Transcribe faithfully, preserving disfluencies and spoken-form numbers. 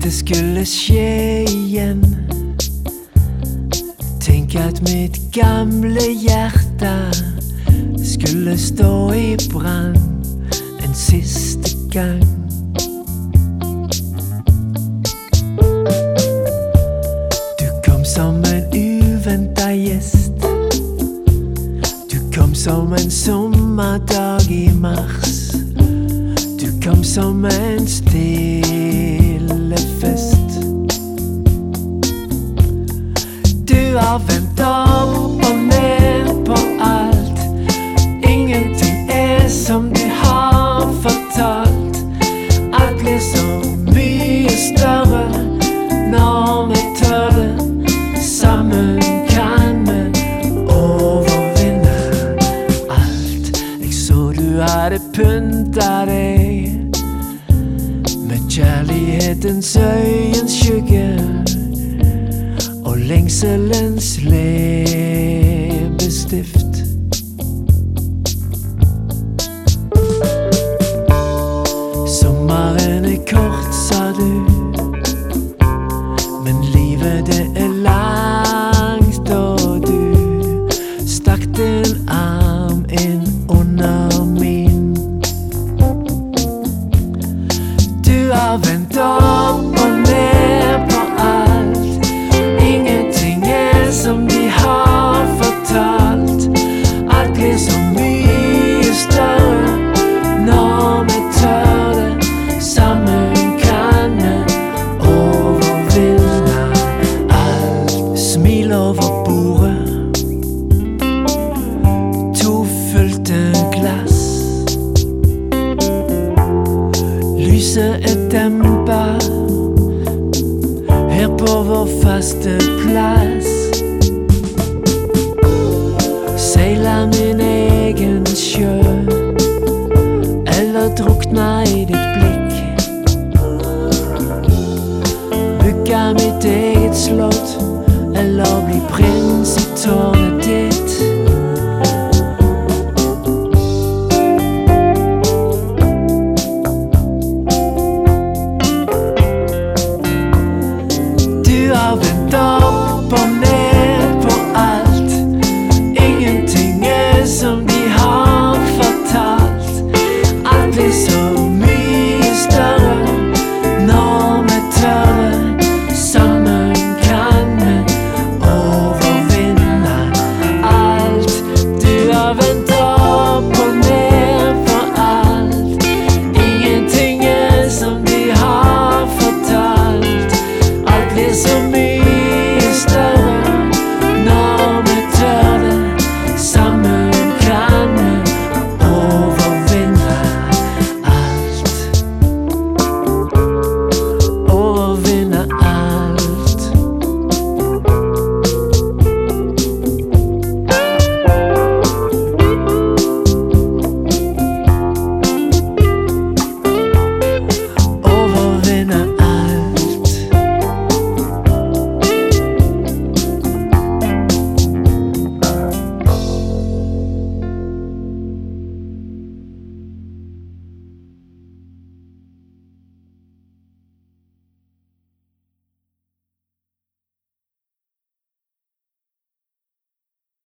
det skulle skje igjen. Tenk at mitt gamle hjerte skulle stå i brann en siste gang. Du kom som en uventet gjest. Du kom som en sommerdag i mars. Du kom som en stille fest. Du har vendt opp og ned på alt. Ingenting er som du har fortalt. Alt blir så mye større når vi tør det. Sammen kan vi overvinne alt. Jeg så du hadde pyntet deg med kjærlighetens øyenskygge og lengselens leppestift.